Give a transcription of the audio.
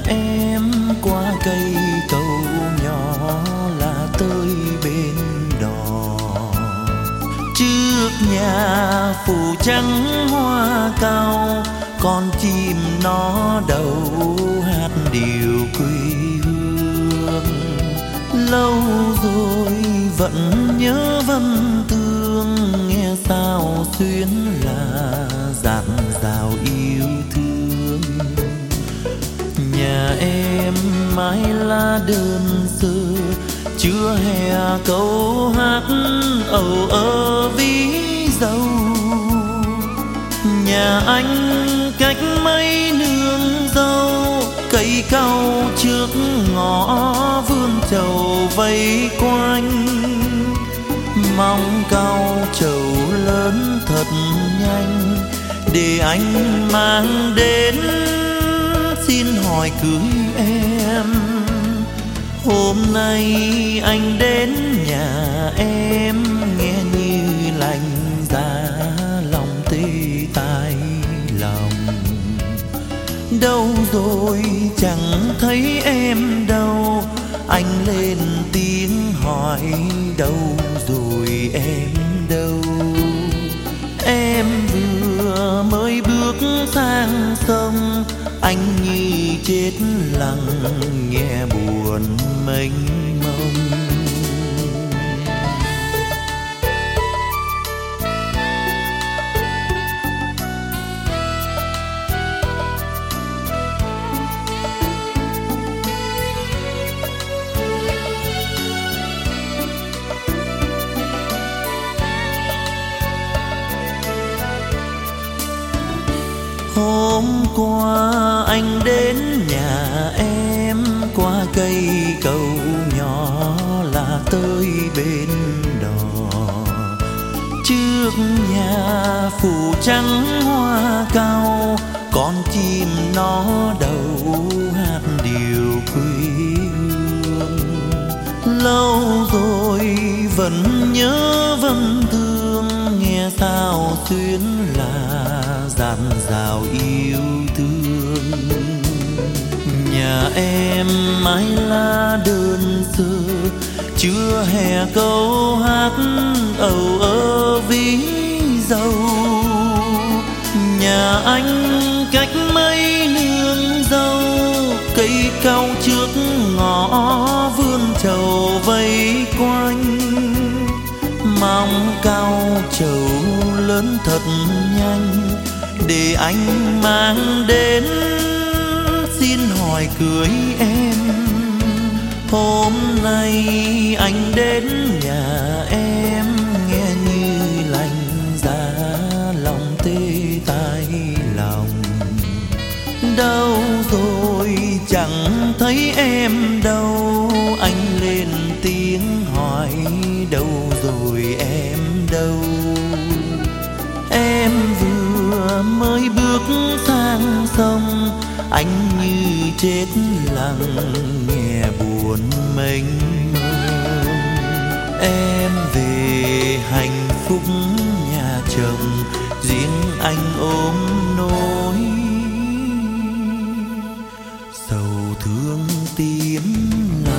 em qua cây cầu nhỏ là tới bên đò. Trước nhà phủ trắng hoa cao, con chim nó đầu hát điều quê hương. Lâu rồi vẫn nhớ vân thương, nghe sao xuyến là dạt dào yêu thương. Nhà em mái lá đơn sơ, chưa hè câu hát âu ơ ví dâu. Nhà anh cách mấy nương dâu, cây cau trước ngõ vươn trầu vây quanh. Mong cau trầu lớn thật nhanh, để anh mang đến xin hỏi cưới em. Hôm nay anh đến nhà em, nghe như lạnh giá lòng tê tai lòng. Đâu rồi chẳng thấy em đâu, anh lên tiếng hỏi đâu rồi em đâu. Em vừa mới bước sang sông, anh như chết lặng nghe buồn mênh mông. Hôm qua anh đến nhà em, qua cây cầu nhỏ là tới bên đò. Trước nhà phủ trắng hoa cao, con chim nó đầu hát điều quê hương. Lâu rồi vẫn nhớ vân thương, nghe sao xuyến là dạt dào yêu thương. Nhà em mái lá đơn sơ, chưa hè câu hát âu ơ ví dâu. Nhà anh cách mấy nương dâu, cây cau trước ngõ vươn trầu vây quanh. Mong cau trầu lớn thật nhanh, để anh mang đến xin hỏi cưới em. Hôm nay anh đến nhà em, nghe như lạnh giá lòng tê tai lòng. Đâu rồi chẳng thấy em đâu, anh lên tiếng hỏi đâu rồi em đâu. Em vừa mới bước sang sông, anh như chết lặng nghe buồn mênh mông. Em về hạnh phúc nhà chồng, riêng anh ôm nỗi sầu thương tím lòng.